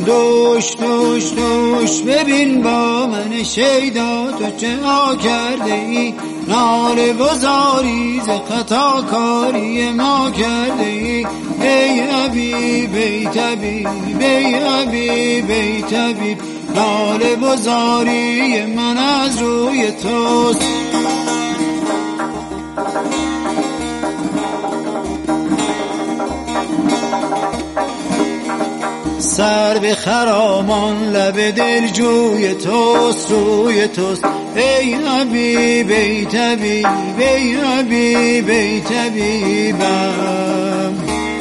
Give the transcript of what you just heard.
دوش دوش دوش ببین با من شیدا تو چه ها کرده ای، ناله گذاری ز خطا کاری ما کرده ای. ای حبیب ای طبیب ای حبیب ای طبیب، ناله گذاری من از روی توست. سر به خرامان لب دل جوی توست روی توست. ای حبیب ای طبیب ای حبیب ای طبیبم.